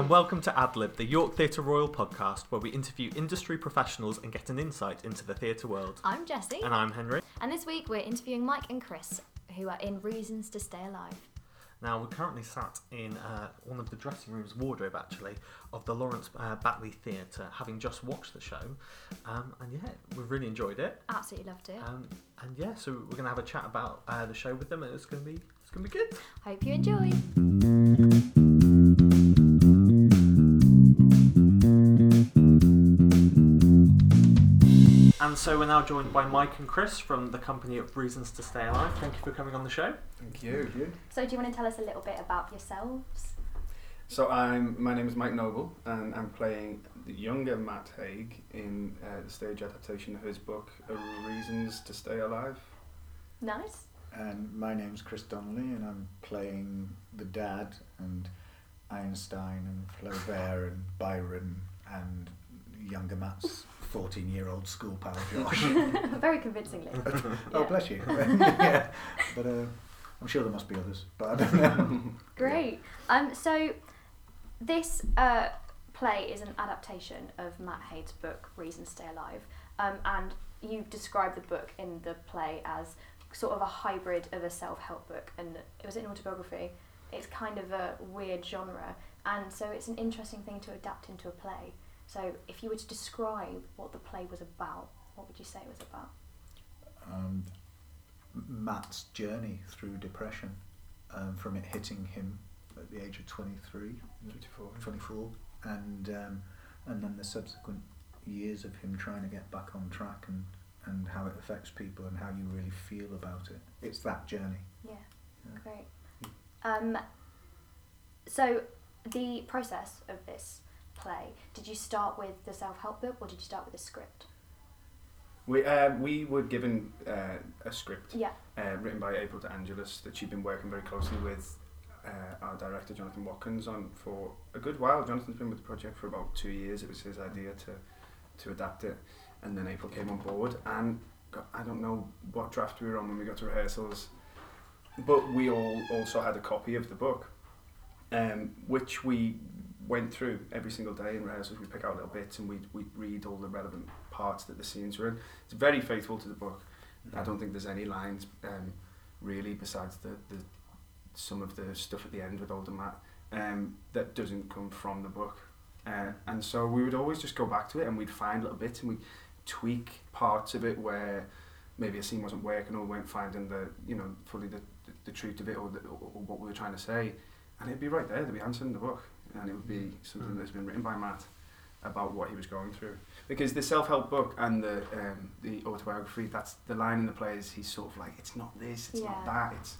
welcome to AdLib, the York Theatre Royal podcast, where we interview industry professionals and get an insight into the theatre world. I'm Jessie. And I'm Henry. And this week we're interviewing Mike and Chris, who are in Reasons to Stay Alive. Now, we're currently sat in one of the dressing rooms, wardrobe actually, of the Lawrence Batley Theatre, having just watched the show. And yeah, we've really enjoyed it. Absolutely loved it. And yeah, so we're going to have a chat about the show with them, and it's going to be good. Hope you enjoy. And so we're now joined by Mike and Chris from the company of Reasons to Stay Alive. Thank you for coming on the show. Thank you. So do you want to tell us a little bit about yourselves? So my name is Mike Noble, and I'm playing the younger Matt Haig in the stage adaptation of his book, Reasons to Stay Alive. Nice. And my name's Chris Donnelly, and I'm playing the dad and Einstein and Flaubert and Byron and younger Matt's 14-year-old school pal Josh. Very convincingly. Oh, bless you. Yeah. But I'm sure there must be others, but I don't know. Great. So this play is an adaptation of Matt Haig's book, Reasons to Stay Alive. And you described the book in the play as sort of a hybrid of a self-help book, and it was an autobiography. It's kind of a weird genre, and so it's an interesting thing to adapt into a play. So if you were to describe what the play was about, what would you say it was about? Matt's journey through depression, from it hitting him at the age of 24, and then the subsequent years of him trying to get back on track, and how it affects people and how you really feel about it. It's that journey. Yeah. Great. So the process of this play, did you start with the self-help book or did you start with a script? We were given a script written by April De Angelis that she'd been working very closely with our director Jonathan Watkins on for a good while. Jonathan's been with the project for about 2 years. It was his idea to adapt it, and then April came on board, and I don't know what draft we were on when we got to rehearsals, but we all also had a copy of the book, which we went through every single day in rehearsals. We pick out little bits and we'd read all the relevant parts that the scenes were in. It's very faithful to the book. I don't think there's any lines really besides the some of the stuff at the end with older Matt that doesn't come from the book. And so we would always just go back to it and we'd find little bits and we'd tweak parts of it where maybe a scene wasn't working or we weren't finding fully the truth of it or what we were trying to say, and it'd be right there, there'd be answered in the book, and it would be something that's been written by Matt about what he was going through. Because the self-help book and the autobiography, that's the line in the play is he's sort of like, it's not this, it's not that, it's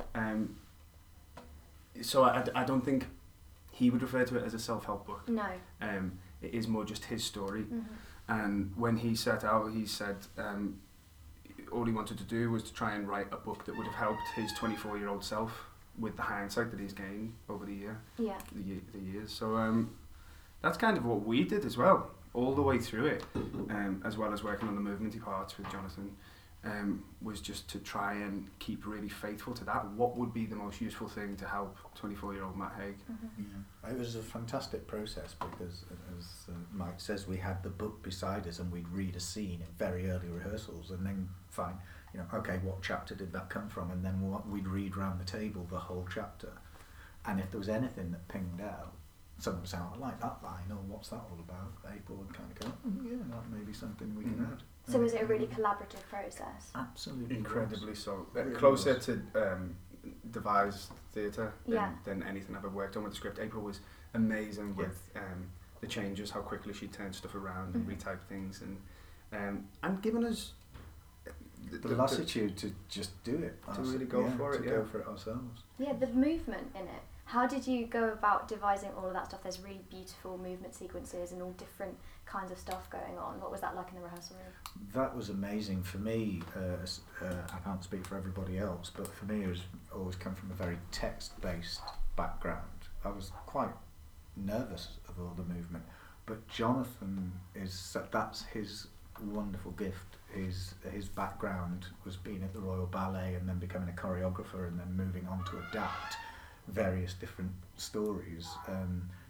so I don't think he would refer to it as a self-help book. No. It is more just his story. Mm-hmm. And when he set out, he said all he wanted to do was to try and write a book that would have helped his 24-year-old self with the hindsight that he's gained over the years. So that's kind of what we did as well, all the way through it, as well as working on the movementy parts with Jonathan, was just to try and keep really faithful to that. What would be the most useful thing to help 24-year-old Matt Haig? Mm-hmm. Yeah. It was a fantastic process because, as Mike says, we had the book beside us and we'd read a scene in very early rehearsals and then find, okay, what chapter did that come from? And then we'd read round the table the whole chapter. And if there was anything that pinged out, someone would say, I like that line, or what's that all about? April would kind of go, yeah, that may be something we can add. So was it a really collaborative process? Absolutely. Incredibly so. Really Closer was. to devised theatre than anything I've ever worked on with the script. April was amazing with the changes, how quickly she turned stuff around and retyped things, and given us the lassitude to just do it. To really go for it, go for it ourselves. Yeah, the movement in it. How did you go about devising all of that stuff? There's really beautiful movement sequences and all different kinds of stuff going on. What was that like in the rehearsal room? That was amazing for me. I can't speak for everybody else, but for me it was always come from a very text-based background. I was quite nervous of all the movement, but Jonathan that's his wonderful gift. His background was being at the Royal Ballet and then becoming a choreographer and then moving on to adapt various different stories.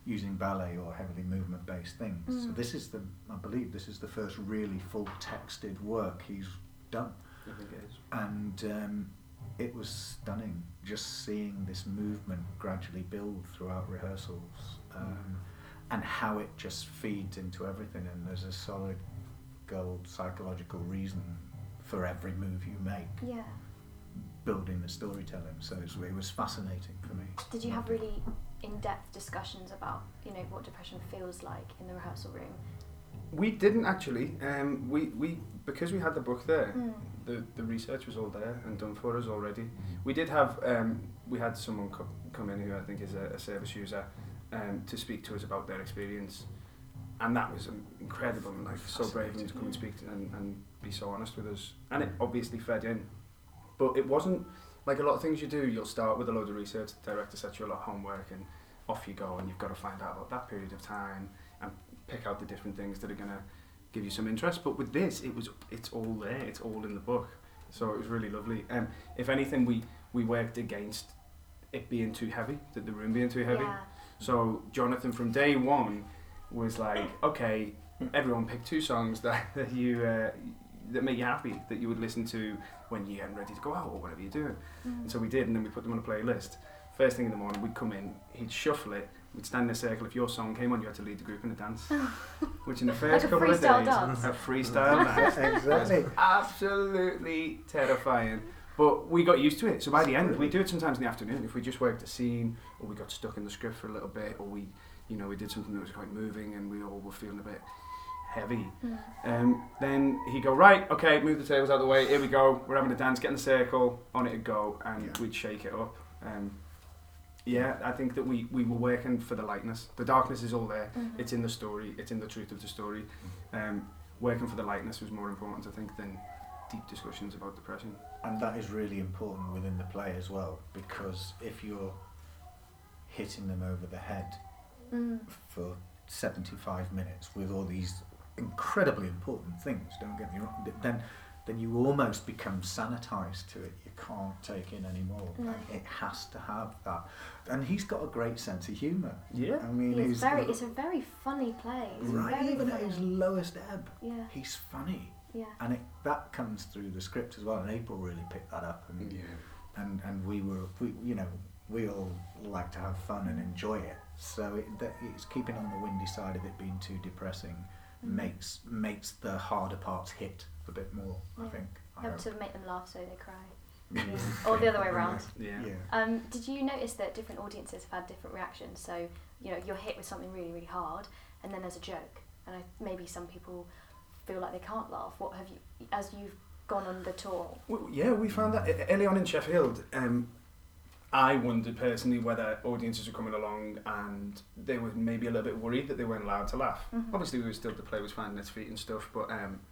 using ballet or heavily movement-based things. So this is I believe this is the first really full texted work he's done. I think it is. And it was stunning just seeing this movement gradually build throughout rehearsals, and how it just feeds into everything, and there's a solid gold psychological reason for every move you make. Yeah. Building the storytelling, so it was fascinating for me. Did you have really in-depth discussions about, you know, what depression feels like in the rehearsal room? We didn't actually. We because we had the book there, the research was all there and done for us already. We did have we had someone come in who I think is a service user to speak to us about their experience, and that was incredible and like so brave of them to come and speak and be so honest with us. And it obviously fed in, but it wasn't like a lot of things you do. You'll start with a load of research. The director sets you a lot of homework, and off you go, and you've got to find out about that period of time and pick out the different things that are going to give you some interest. But with this, it's all there, it's all in the book, so it was really lovely. If anything, we worked against it being too heavy, the room being too heavy. Yeah. So Jonathan from day one was like, okay, everyone pick 2 songs that you that make you happy, that you would listen to when you're getting ready to go out or whatever you're doing. And so we did, and then we put them on a playlist. First thing in the morning, we'd come in, he'd shuffle it, we'd stand in a circle. If your song came on, you had to lead the group in a dance. Which in the first like couple of days, dance. a freestyle dance. Exactly. Was absolutely terrifying. But we got used to it. So by the end, we do it sometimes in the afternoon. If we just worked a scene, or we got stuck in the script for a little bit, or we did something that was quite moving, and we all were feeling a bit heavy. Then he'd go, right, okay, move the tables out of the way. Here we go. We're having a dance. Get in the circle. On it'd go, and we'd shake it up. Yeah, I think that we were working for the lightness. The darkness is all there. It's in the story. It's in the truth of the story. Working for the lightness was more important, I think, than deep discussions about depression. And that is really important within the play as well, because if you're hitting them over the head for 75 minutes with all these incredibly important things, don't get me wrong, then you almost become sanitized to it. You can't take in anymore. No. And it has to have that. And he's got a great sense of humour. Yeah. I mean, it's a very funny play. It's right, very even funny. at his lowest ebb, Yeah. he's funny. Yeah. And that comes through the script as well. And April really picked that up. And we all like to have fun and enjoy it. So it's keeping on the windy side of it being too depressing makes the harder parts hit a bit more, I think. Help to make them laugh so they cry. Or the other way around. Yeah. Did you notice that different audiences have had different reactions? So, you're hit with something really, really hard, and then there's a joke. And maybe some people feel like they can't laugh. What have you, as you've gone on the tour? Well, yeah, we found that early on in Sheffield. I wondered personally whether audiences were coming along and they were maybe a little bit worried that they weren't allowed to laugh. Obviously, the play was finding its feet and stuff, but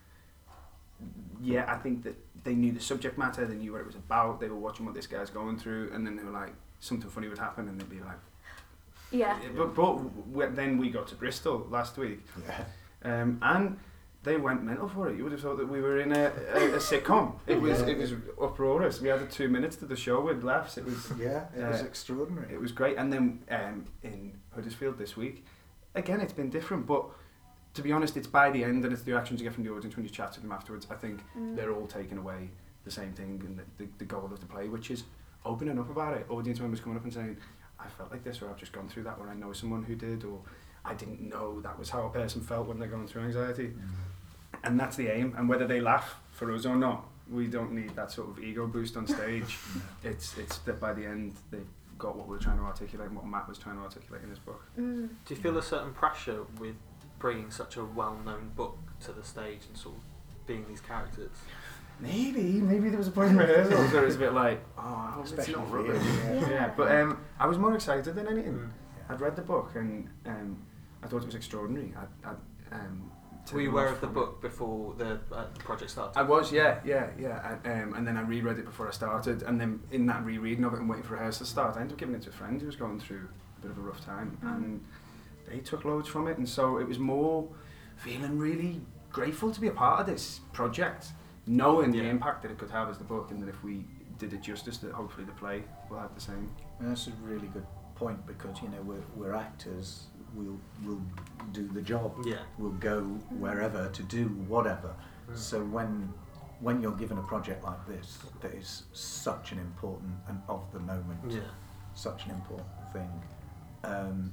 I think that they knew the subject matter, they knew what it was about, they were watching what this guy's going through, and then they were like, something funny would happen, and they'd be like... Yeah. But then we got to Bristol last week, and they went mental for it. You would have thought that we were in a sitcom. It was uproarious. We added 2 minutes to the show with laughs. It was it was extraordinary. It was great. And then in Huddersfield this week, again, it's been different. But to be honest, it's by the end and it's the reactions you get from the audience when you chat to them afterwards. I think they're all taking away the same thing and the goal of the play, which is opening up about it. Audience members coming up and saying, I felt like this, or I've just gone through that, or I know someone who did, or I didn't know that was how a person felt when they're going through anxiety. And that's the aim. And whether they laugh for us or not, we don't need that sort of ego boost on stage. It's that by the end they've got what we're trying to articulate and what Matt was trying to articulate in his book. Do you feel a certain pressure with bringing such a well-known book to the stage and sort of being these characters? Maybe there was a point in rehearsals where it was a bit like, I hope it's not rubbish. But I was more excited than anything. I'd read the book and I thought it was extraordinary. Were you aware of the book before the project started? I was, yeah. And then I reread it before I started, and then in that rereading of it and waiting for rehearsal to start, I ended up giving it to a friend who was going through a bit of a rough time, and they took loads from it, and so it was more feeling really grateful to be a part of this project, knowing the impact that it could have as the book, and that if we did it justice, that hopefully the play will have the same. And that's a really good point, because we're actors, we'll do the job. Yeah. We'll go wherever to do whatever. So when you're given a project like this, that is such an important and of the moment, such an important thing.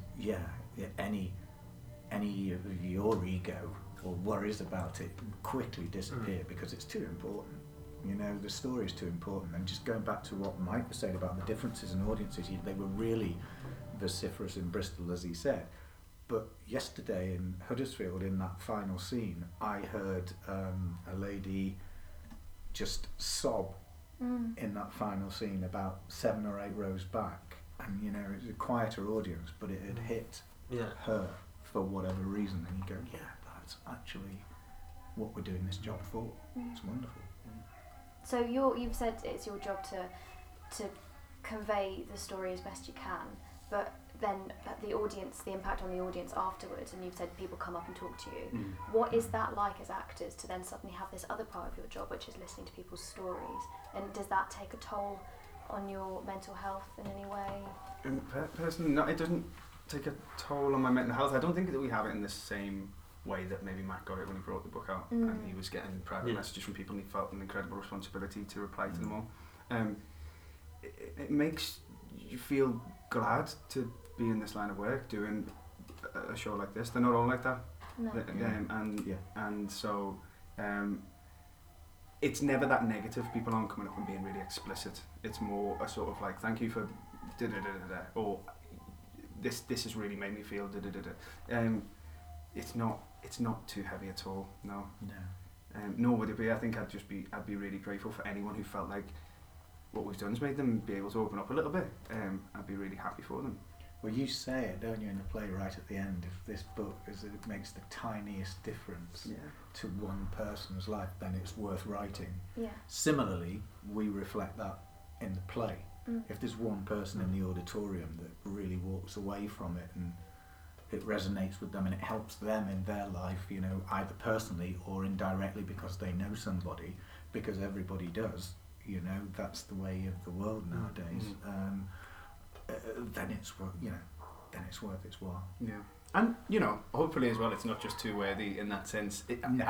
Any of your ego or worries about it quickly disappear because it's too important. You know, the story is too important. And just going back to what Mike was saying about the differences in audiences, they were really vociferous in Bristol, as he said. But yesterday in Huddersfield, in that final scene, I heard a lady just sob in that final scene about 7 or 8 rows back. And, you know, it was a quieter audience, but it had hit her for whatever reason. And you go, yeah, that's actually what we're doing this job for. It's wonderful. So you've said it's your job to convey the story as best you can, but then the audience, the impact on the audience afterwards, and you've said people come up and talk to you. What is that like as actors to then suddenly have this other part of your job, which is listening to people's stories? And does that take a toll on your mental health in any way? Personally, no, it doesn't take a toll on my mental health. I don't think that we have it in the same way that maybe Matt got it when he brought the book out, and he was getting private messages from people and he felt an incredible responsibility to reply to them all. It makes you feel glad to be in this line of work doing a show like this. They're not all like that. No. And so it's never that negative. People aren't coming up and being really explicit. It's more a sort of like, thank you for da-da-da-da-da, or this has really made me feel da-da-da-da. It's not too heavy at all, no. Nor would it be. I think I'd be really grateful for anyone who felt like what we've done has made them be able to open up a little bit. I'd be really happy for them. Well, you say it, don't you, in the play right at the end, if this book it makes the tiniest difference to one person's life, then it's worth writing. Yeah. Similarly, we reflect that in the play. If there's one person in the auditorium that really walks away from it and it resonates with them and it helps them in their life, you know, either personally or indirectly because they know somebody, because everybody does, you know, that's the way of the world nowadays. Then it's worth its while. Yeah, and you know, hopefully as well, it's not just too worthy in that sense.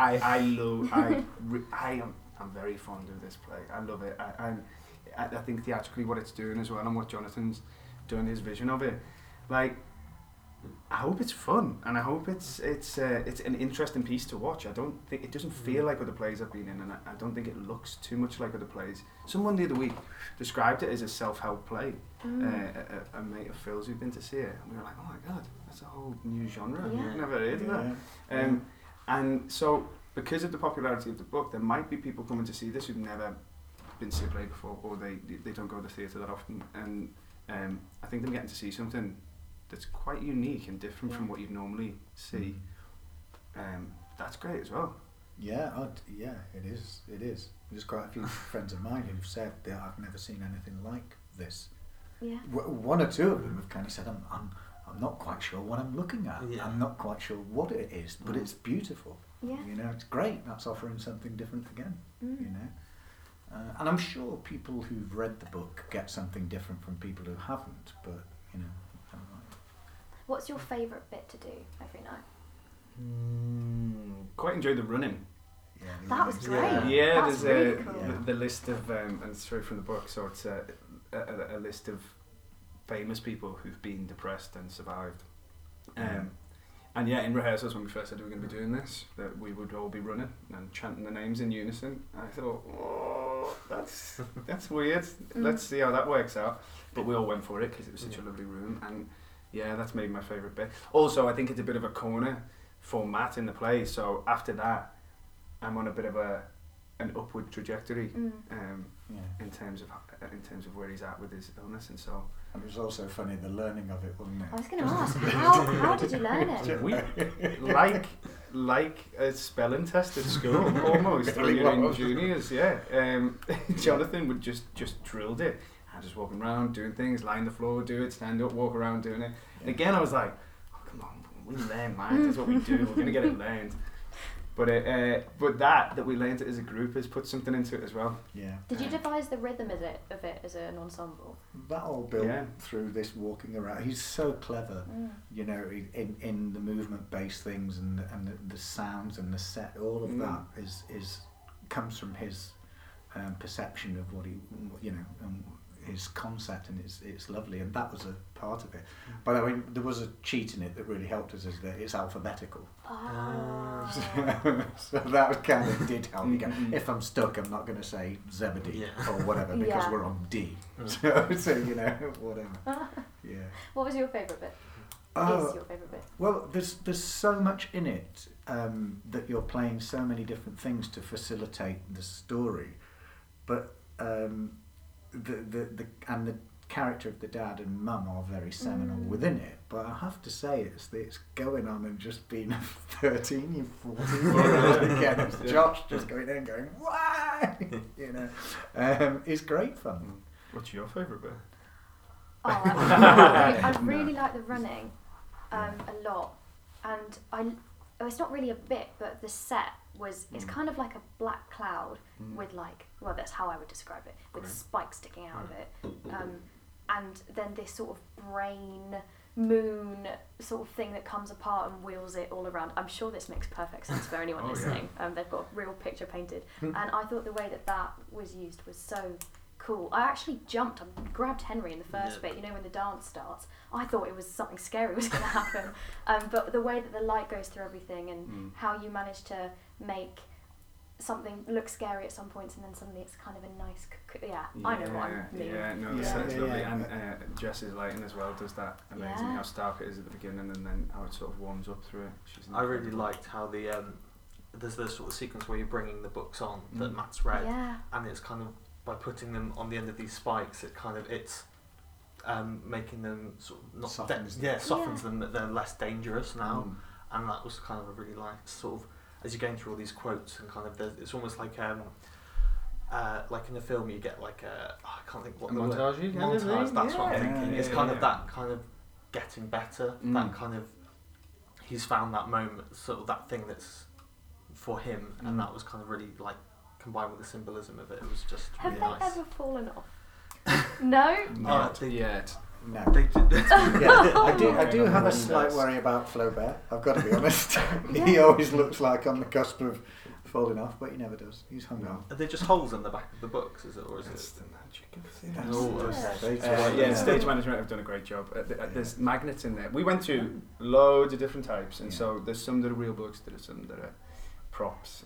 I'm very fond of this play. I love it. I think theatrically what it's doing as well, and what Jonathan's done, his vision of it, like, I hope it's fun, and I hope it's an interesting piece to watch. I don't think it doesn't feel like other plays I've been in, and I don't think it looks too much like other plays. Someone the other week described it as a self-help play. A mate of Phil's who'd been to see it, and we were like, oh my god, that's a whole new genre. I've never heard of that. And so, because of the popularity of the book, there might be people coming to see this who've never been to see a play before, or they don't go to the theatre that often, and I think them getting to see something that's quite unique and different from what you'd normally see. That's great as well. Yeah, it is. There's quite a few friends of mine who've said that I've never seen anything like this. Yeah. One or two of them have kind of said, I'm not quite sure what I'm looking at. Yeah. I'm not quite sure what it is, but it's beautiful. Yeah. You know, it's great. That's offering something different again. You know, and I'm sure people who've read the book get something different from people who haven't. But you know. What's your favourite bit to do every night? Quite enjoyed the running. Yeah, that was great. Yeah, that's there's really cool. the list of, and it's straight from the book, so it's a list of famous people who've been depressed and survived. And yeah, in rehearsals when we first said we were going to be doing this, that we would all be running and chanting the names in unison. And I thought, oh, that's weird. Let's see how that works out. But we all went for it because it was such a lovely room, and yeah, that's maybe my favourite bit. Also, I think it's a bit of a corner for Matt in the play, so after that, I'm on a bit of an upward trajectory in terms of where he's at with his illness, and so. And it was also funny, the learning of it, wasn't it? I was going to ask, how did you learn it? We like a spelling test at school, almost when you're in juniors. Yeah, Jonathan would just drilled it. Just walking around, doing things, lie on the floor, do it, stand up, walk around, doing it. And again, I was like, oh, come on, we learn, man. That's what we do. We're going to get it learned. But that we learned as a group has put something into it as well. Yeah. Did you devise the rhythm of it as an ensemble? That all built through this walking around. He's so clever, you know, in the movement-based things and the sounds and the set. All of that is comes from his perception of what he, you know, his concept, and it's lovely, and that was a part of it. But I mean, there was a cheat in it that really helped us, is that it's alphabetical. So that kind of did help me get. If I'm stuck, I'm not going to say Zebedee or whatever because we're on D. So you know, whatever. Yeah. What was your favourite bit? Is your favourite bit? Well, there's so much in it that you're playing so many different things to facilitate the story, but the character of the dad and mum are very seminal within it. But I have to say, it's going on and just being 13, you 14 year old again. It's Josh just going in and going, why? You know, it's great fun. What's your favourite bit? I really like the running a lot, and it's not really a bit, but the set it's kind of like a black cloud with that's how I would describe it, with spikes sticking out of it, and then this sort of brain moon sort of thing that comes apart and wheels it all around. I'm sure this makes perfect sense for anyone listening. They've got a real picture painted, and I thought the way that was used was so cool. I actually jumped. I grabbed Henry in the first bit. You know, when the dance starts, I thought it was something scary was going to happen. But the way that the light goes through everything, and how you manage to make something look scary at some points, and then suddenly it's kind of a nice. I know what I mean. Yeah, no, the set's lovely, and Jess's lighting as well does that amazing. How stark it is at the beginning, and then how it sort of warms up through it. I really liked how there's this sort of sequence where you're bringing the books on that Matt's read, and it's kind of, by putting them on the end of these spikes, it's making them sort of not softens them, that they're less dangerous now, and that was kind of a really sort of, as you're going through all these quotes and kind of it's almost like in a film you get like I can't think what the montage. Montage. That's what I'm thinking. It's kind of that kind of getting better. That kind of, he's found that moment, sort of that thing that's for him, and that was kind of really like combined with the symbolism of it. It was just really nice. Have they ever fallen off? No? Not yet. No. They did. I do have a slight worry about Flaubert, I've got to be honest. He always looks like on the cusp of falling off, but he never does. He's hung on. Are they just holes in the back of the books, is it, or is That's it? the magic of it. Stage management have done a great job. There's magnets in there. We went through loads of different types, and so there's some that are real books, there's some that are props.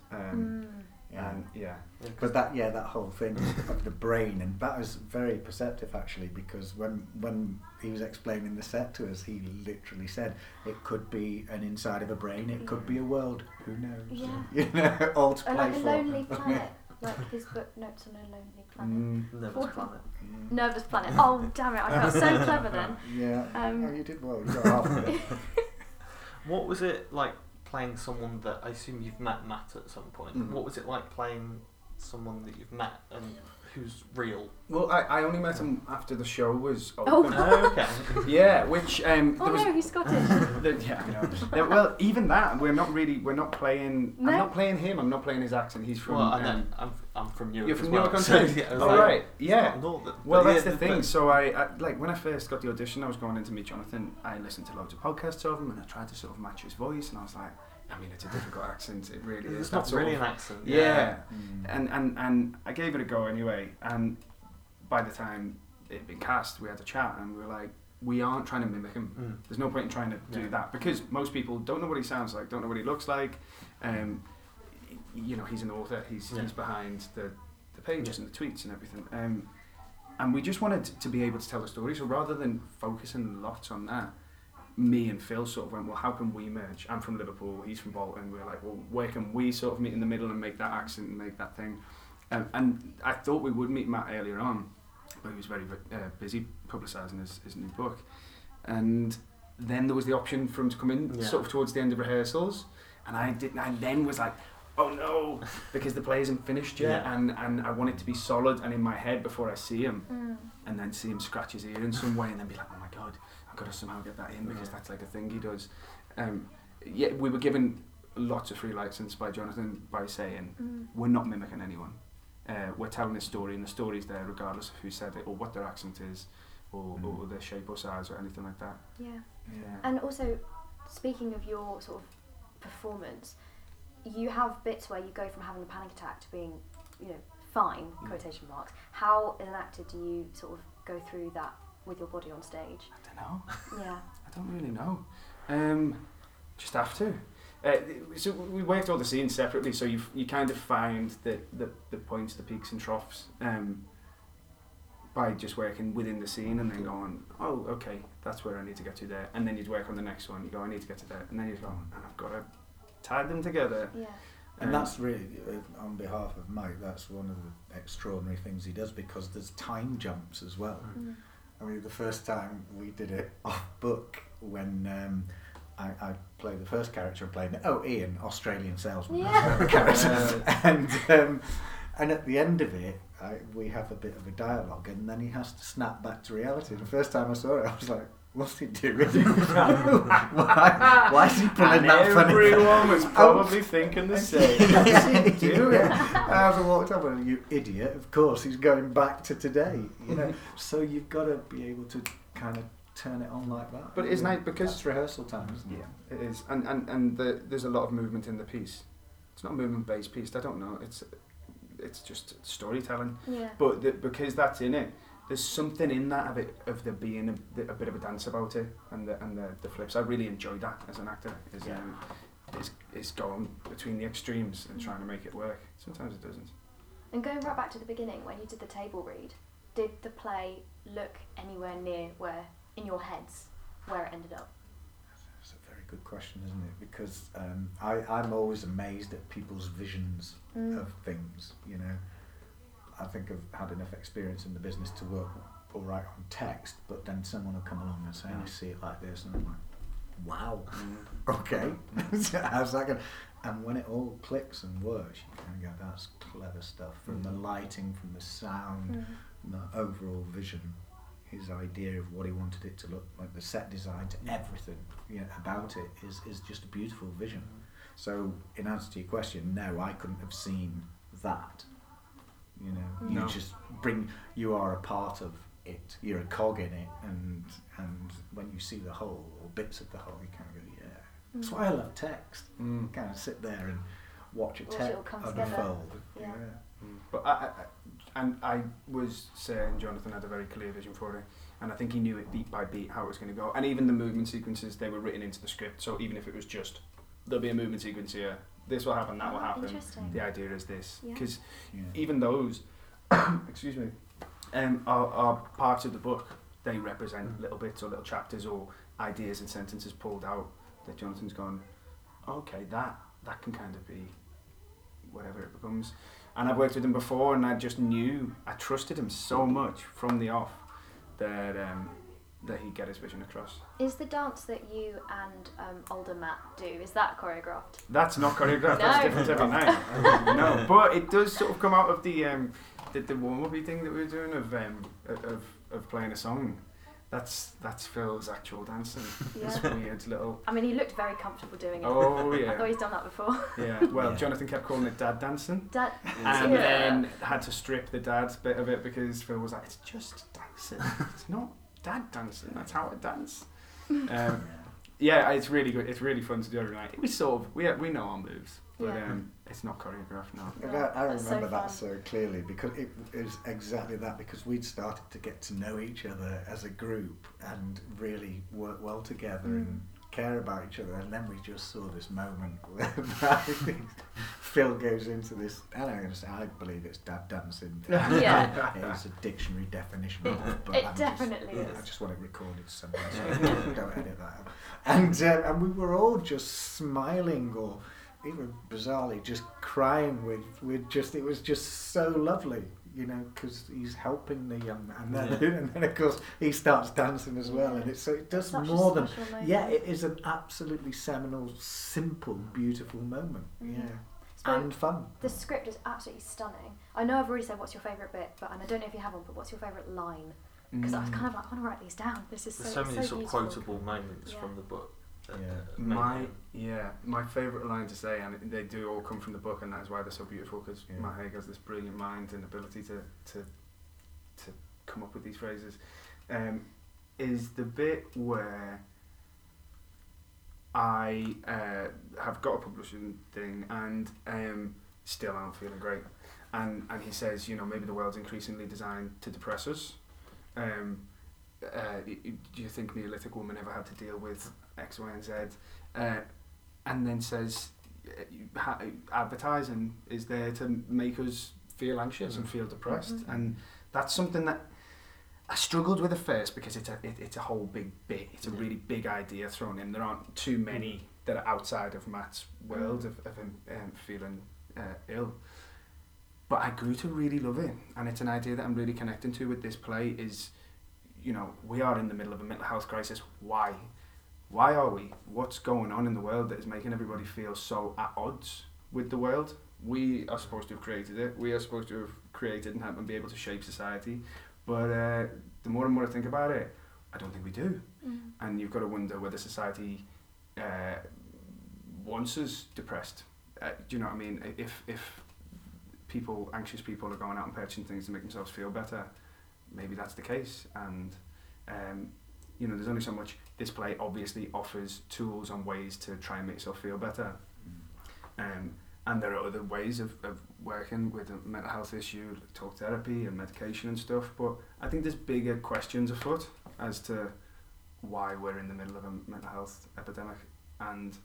But that whole thing of the brain, and that was very perceptive actually, because when he was explaining the set to us, he literally said it could be an inside of a brain, it could be a world, who knows? You know, all to play like for. A Lonely Planet, like his book Notes on a Lonely Planet. Nervous Planet. Nervous Planet. Oh damn it! I felt so clever then. Yeah. You did well. You got half of it. What was it like playing someone that I assume you've met Matt at some point? What was it like playing someone that you've met and who's real? Well, I only met him after the show was open. Okay. Yeah, which he's Scottish. I know. Well, even that we're not playing. No? I'm not playing him. I'm not playing his accent. He's from. I'm from Newark. You're from as Newark well, on so, Trent? right. Yeah. Northern. Well, that's the thing. So I like when I first got the audition, I was going in to meet Jonathan. I listened to loads of podcasts of him, and I tried to sort of match his voice, and I was like, I mean, it's a difficult accent. It really is. It's not really an accent. Yeah. And I gave it a go anyway. And by the time it had been cast, we had a chat, and we were like, we aren't trying to mimic him. There's no point in trying to do that, because most people don't know what he sounds like, don't know what he looks like. You know, he's an author. He's behind the pages and the tweets and everything. And we just wanted to be able to tell the story. So rather than focusing lots on that, me and Phil sort of went, well, how can we merge? I'm from Liverpool, he's from Bolton. We were like, well, where can we sort of meet in the middle and make that accent and make that thing? And I thought we would meet Matt earlier on, but he was very busy publicising his new book. And then there was the option for him to come in sort of towards the end of rehearsals, and I then was like, oh no, because the play isn't finished yet, and I want it to be solid and in my head before I see him, and then see him scratch his ear in some way, and then be like, oh my god, I've got to somehow get that in, because that's like a thing he does. We were given lots of free license by Jonathan by saying we're not mimicking anyone. We're telling a story, and the story's there regardless of who said it or what their accent is, or their shape or size or anything like that. Yeah. And also, speaking of your sort of performance, you have bits where you go from having a panic attack to being, fine, quotation marks. How, as an actor, do you sort of go through that with your body on stage? I don't know. Yeah. I don't really know. Just have to. So we worked all the scenes separately, so you kind of find the points, the peaks and troughs by just working within the scene and then going, oh, okay, that's where I need to get to there. And then you'd work on the next one, you go, I need to get to there. And then you'd go, and I've got to tie them together. Yeah. And that's really, on behalf of Mike, that's one of the extraordinary things he does, because there's time jumps as well. I mean, the first time we did it off book, when I played the first character and played Ian, Australian salesman. Yeah. And at the end of it, we have a bit of a dialogue, and then he has to snap back to reality. The first time I saw it, I was like, what's he doing? why is he pulling that funny? Everyone was probably thinking the same. What's he doing? I was walked up and you idiot, of course he's going back to today. So you've got to be able to kind of turn it on like that. But it's nice because it's rehearsal time, isn't it? Yeah, it is. And there's a lot of movement in the piece. It's not a movement-based piece, I don't know. It's just storytelling. Yeah. But because that's in it, there's something in that of there being a bit of a dance about it, and the flips. I really enjoy that as an actor. Is going between the extremes and trying to make it work. Sometimes it doesn't. And going right back to the beginning, when you did the table read, did the play look anywhere near where in your heads where it ended up? That's a very good question, isn't it? Because I'm always amazed at people's visions of things. I think I've had enough experience in the business to work all right on text, but then someone will come along and say, I see it like this, and I'm like, wow, okay, how's that going? And when it all clicks and works, you kind of go, that's clever stuff. From the lighting, from the sound, the overall vision, his idea of what he wanted it to look like, the set design, to everything about it is just a beautiful vision. So in answer to your question, no, I couldn't have seen that. You just you are a part of it, you're a cog in it, and when you see the whole or bits of the whole, you kind of go, yeah. That's why I love text. Kind of sit there and watch a text unfold. Yeah. But I was saying Jonathan had a very clear vision for it, and I think he knew it beat by beat how it was going to go, and even the movement sequences, they were written into the script, so even if it was just there'll be a movement sequence here, this will happen, that will happen, the idea is this, because even those excuse me, are parts of the book. They represent little bits or little chapters or ideas and sentences pulled out that Jonathan's gone, okay, that can kind of be whatever it becomes. And I've worked with him before, and I just knew, I trusted him so much from the off that he'd get his vision across. Is the dance that you and older Matt do, is that choreographed? That's not choreographed. That's different every night. No, but it does sort of come out of the warm-up-y thing that we were doing of playing a song. That's Phil's actual dancing. Yeah. This weird little... I mean, he looked very comfortable doing it. Oh, yeah. I thought he's done that before. Yeah, well, Jonathan kept calling it dad dancing. And then had to strip the dad bit of it because Phil was like, it's just dancing. It's not dad dancing, that's how I dance. Yeah, it's really good. It's really fun to do every night. We sort of, we know our moves, but it's not choreographed now. I remember that so clearly because it was exactly that, because we'd started to get to know each other as a group and really work well together and care about each other, and then we just saw this moment where Phil goes into this, and I'm going to say, I believe it's dad dancing. Yeah. It's a dictionary definition of it, but it definitely is. I just want it recorded somewhere, so don't edit that out. And we were all just smiling, or even bizarrely just crying with just, it was just so lovely, you know, because he's helping the young man, and then of course he starts dancing as well, and it does more than it is an absolutely seminal, simple, beautiful moment. And fun. The script is absolutely stunning. I know I've already said what's your favourite bit, and I don't know if you have one, but what's your favourite line? Because I was kind of like, I want to write these down. This is There's so many sort of quotable moments from the book. My favourite line to say, and they do all come from the book, and that is why they're so beautiful, because Matt Haig has this brilliant mind and ability to come up with these phrases, is the bit where I have got a publishing thing and still aren't feeling great, and he says, maybe the world's increasingly designed to depress us. Do you think Neolithic women ever had to deal with X, Y, and Z? And then says, advertising is there to make us feel anxious and feel depressed, and that's something that I struggled with at first, because it's a whole big bit. It's a really big idea thrown in. There aren't too many that are outside of Matt's world of him feeling ill. But I grew to really love it, and it's an idea that I'm really connecting to with this play. Is, we are in the middle of a mental health crisis. Why? Why are we? What's going on in the world that is making everybody feel so at odds with the world? We are supposed to have created it. We are supposed to have created and be able to shape society. But the more and more I think about it, I don't think we do. And you've got to wonder whether society wants us depressed. Do you know what I mean? If anxious people are going out and purchasing things to make themselves feel better, maybe that's the case. And there's only so much. This play obviously offers tools and ways to try and make yourself feel better. And there are other ways of working with a mental health issue, like talk therapy and medication and stuff. But I think there's bigger questions afoot as to why we're in the middle of a mental health epidemic. And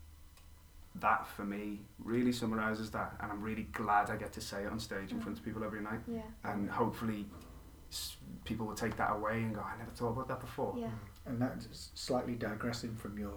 that, for me, really summarises that. And I'm really glad I get to say it on stage in front of people every night. Yeah. And hopefully people will take that away and go, I never thought about that before. Yeah. And that's slightly digressing from your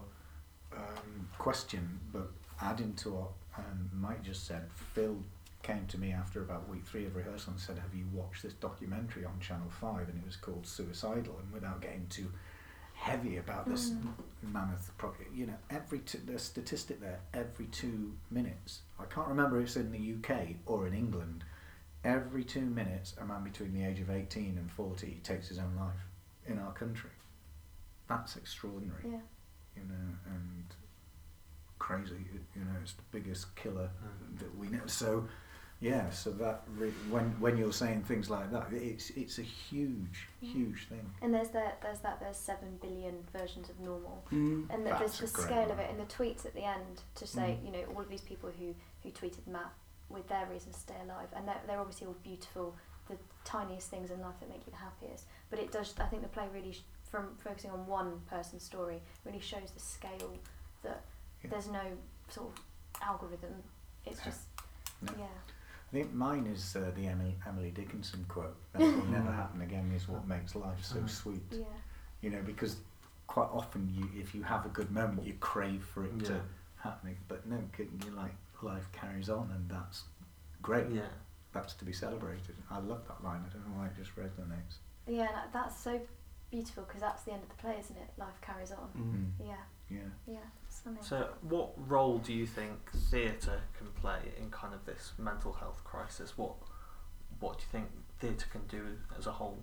question, but adding to what Mike just said, Phil came to me after about week 3 of rehearsal and said, have you watched this documentary on Channel 5? And it was called Suicidal. And without getting too heavy about this mammoth project, the statistic there, every 2 minutes, I can't remember if it's in the UK or in England, every 2 minutes a man between the age of 18 and 40 takes his own life in our country. That's extraordinary. Yeah. And crazy. It's the biggest killer that we know. So that when you're saying things like that, it's a huge thing. And there's 7 billion versions of normal, and there's the scale of it, and the tweets at the end to say, all of these people who tweeted Matt with their reasons to stay alive, and they're obviously all beautiful, the tiniest things in life that make you the happiest. But it does. I think the play really, from focusing on one person's story, really shows the scale that. There's no sort of algorithm. It's just, I think mine is the Emily Dickinson quote. That will never happen again is what makes life so sweet. Yeah. Because quite often if you have a good moment, you crave for it to happen. But no, you life carries on, and that's great. Yeah. That's to be celebrated. I love that line. I don't know why it just resonates. Yeah, that's so beautiful, because that's the end of the play, isn't it? Life carries on. Yeah. Stunning. So what role do you think theatre can play in kind of this mental health crisis? What do you think theatre can do as a whole?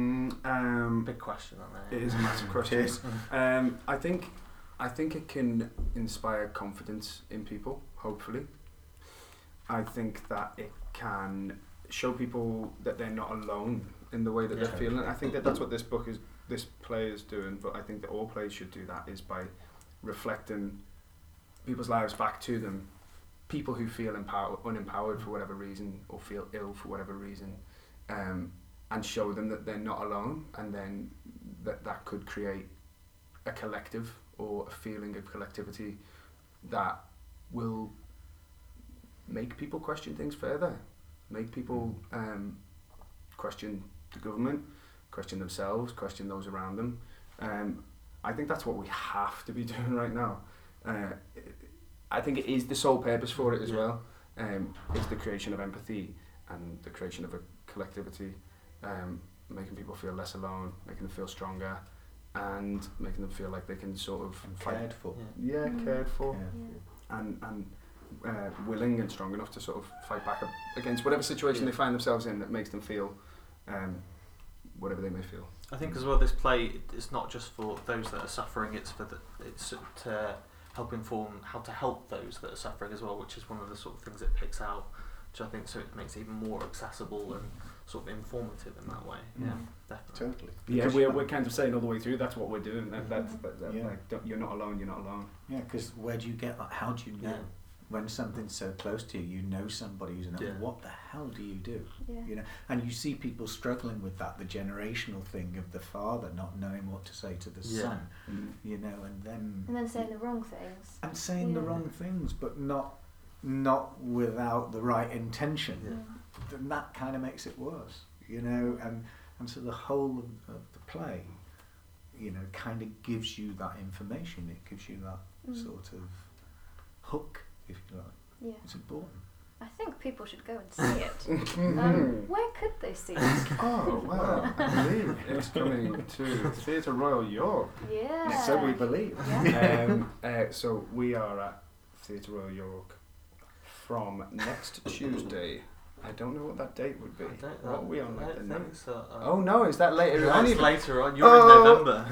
Big question on there. It is a massive question. I think it can inspire confidence in people, hopefully. I think that it can show people that they're not alone in the way that they're feeling. I think that's what this play is doing, but I think that all plays should do that, is by reflecting people's lives back to them, people who feel unempowered for whatever reason, or feel ill for whatever reason, and show them that they're not alone, and then that could create a collective or a feeling of collectivity that will make people question things further, make people question the government, question themselves, question those around them. I think that's what we have to be doing right now. I think it is the sole purpose for it as well. It's the creation of empathy and the creation of a collectivity, making people feel less alone, making them feel stronger, and making them feel like they can sort of cared for. Cared for, and willing and strong enough to sort of fight back against whatever situation they find themselves in that makes them feel whatever they may feel. I think as well, this play is not just for those that are suffering. It's to help inform how to help those that are suffering as well, which is one of the sort of things it picks out, which I think so it makes it even more accessible and sort of informative in that way. Yeah, definitely. Totally. Yeah, we're kind of saying all the way through that's what we're doing. You're not alone. You're not alone. Yeah, because where do you get that? How do you know when something's so close to you? You know somebody who's what the hell do you do? Yeah. You know, and you see people struggling with that, the generational thing of the father not knowing what to say to the son. You know, and then saying the wrong things. And saying the wrong things, but not without the right intention. Then that kind of makes it worse, you know, and so the whole of the play, you know, kind of gives you that information. It gives you that sort of hook, if you like. Yeah. It's important. I think people should go and see it. Where could they see it? Oh, well, I believe it's coming to Theatre Royal York. Yeah. So we believe. Yeah. So we are at Theatre Royal York from next Tuesday. I don't know what that date would be. What are we on? Like the 9th? Oh no, is that later on? It's later on. You're in November.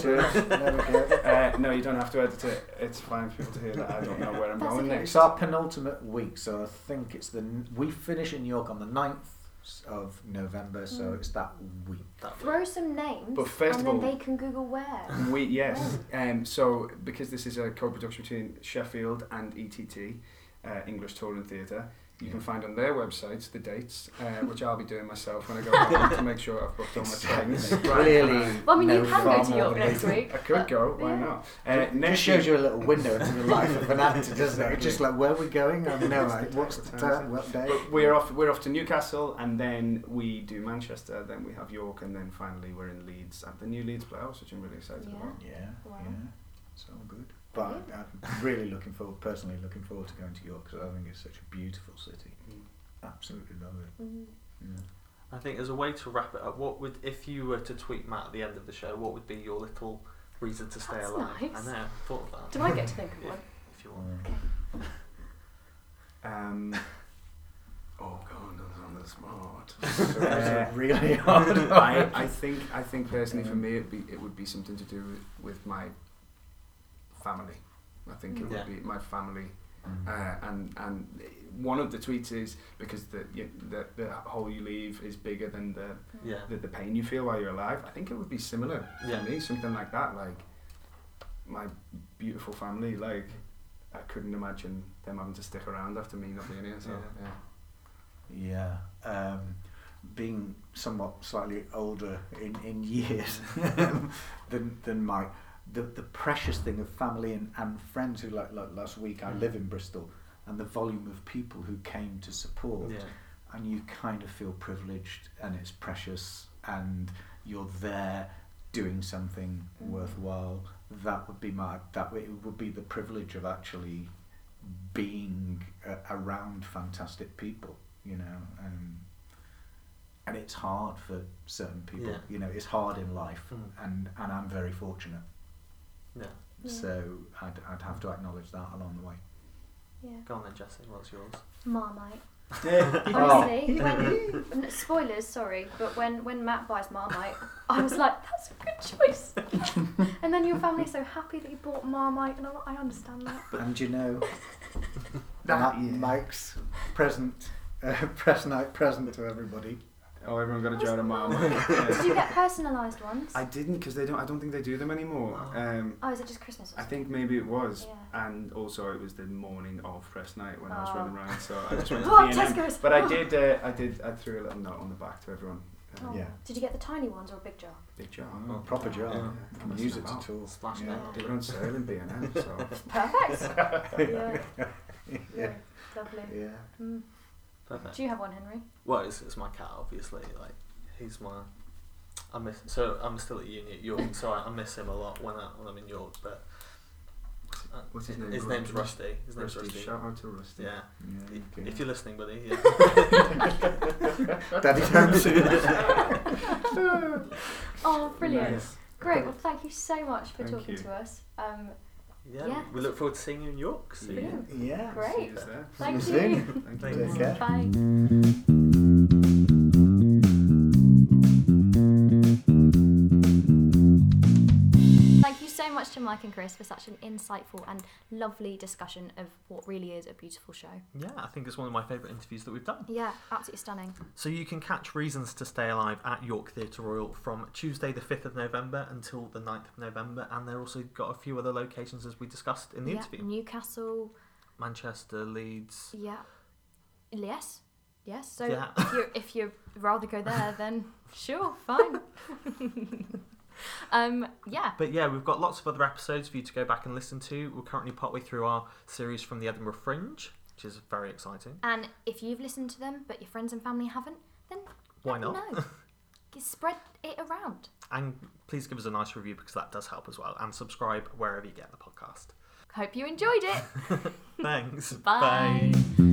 No, you don't have to edit it. It's fine for people to hear that. I don't know where I'm going next. It's our penultimate week, so I think it's we finish in York on the 9th of November, so it's that week. Throw some names, but first and of all, then they can Google where. Yes. So because this is a co-production between Sheffield and ETT, English Touring Theatre. You can find on their websites the dates, which I'll be doing myself when I go home to make sure I've booked all my trains. Clearly. Well, I mean, you can go to York next week. I could go, why not? Just shows you a little window into the life of an actor, doesn't it? It's just like, where are we going? I know, what's the time, what day? But we're off to Newcastle, and then we do Manchester, then we have York, and then finally we're in Leeds at the new Leeds Playhouse, which I'm really excited about. Yeah. It's all good. But I'm really personally looking forward to going to York, because I think it's such a beautiful city. Absolutely love it. I think as a way to wrap it up, what would, if you were to tweet Matt at the end of the show, what would be your little reason to stay alive? Nice. I know, I thought of that. Do I get to think of one? If you want. Okay. Oh God, that's on the spot. Really hard. I think personally for me it would be something to do with my family. I think it would be my family, and one of the tweets is because the hole you leave is bigger than the pain you feel while you're alive. I think it would be similar for me, something like that. Like my beautiful family, like I couldn't imagine them having to stick around after me not being here. So being somewhat slightly older in years than Mike. The precious thing of family and friends who like last week I live in Bristol, and the volume of people who came to support, and you kind of feel privileged, and it's precious, and you're there doing something worthwhile. That would be it would be the privilege of actually being around fantastic people, you know, and it's hard for certain people, you know, it's hard in life, and I'm very fortunate. So I'd have to acknowledge that along the way. Go on then, Jessie, what's yours? Marmite. Honestly, spoilers, sorry, but when Matt buys Marmite, I was like, that's a good choice. And then your family's so happy that you bought Marmite, and I understand that. And you know, Mike's present, press night present to everybody. Oh, everyone got a jar of Marmite. Did you get personalised ones? I didn't, because I don't think they do them anymore. Is it just Christmas? I think maybe it was, and also it was the morning of press night when I was running around, so I just went to B&M. But I threw a little note on the back to everyone. Did you get the tiny ones or a big jar? Big jar. Proper jar. You can use it to tool. Splash They were on sale in B&M, so. Perfect. Lovely. Yeah. Perfect. Do you have one, Henry? Well, it's my cat, obviously. Like, he's my. I'm still at uni at York, so I miss him a lot when I'm in York. But what's his name? His name's Rusty. Shout out to Rusty. Yeah. Okay. If you're listening, buddy. Daddy home soon. Oh, brilliant! Nice. Great. Well, thank you so much for talking to us. We look forward to seeing you in York. Yeah. Great. Thank you. Thank you. Take care. Bye. much to Mike and Chris for such an insightful and lovely discussion of what really is a beautiful show. Yeah, I think it's one of my favourite interviews that we've done. Yeah, absolutely stunning. So you can catch Reasons to Stay Alive at York Theatre Royal from Tuesday the 5th of November until the 9th of November, and they're also got a few other locations as we discussed in the interview. Newcastle, Manchester, Leeds. Yeah. Yes. So if you rather go there, then sure, fine. But yeah, we've got lots of other episodes for you to go back and listen to. We're currently partway through our series from the Edinburgh Fringe, which is very exciting. And if you've listened to them but your friends and family haven't, then why not? Spread it around. And please give us a nice review because that does help as well. And subscribe wherever you get the podcast. Hope you enjoyed it. Thanks. Bye. Bye.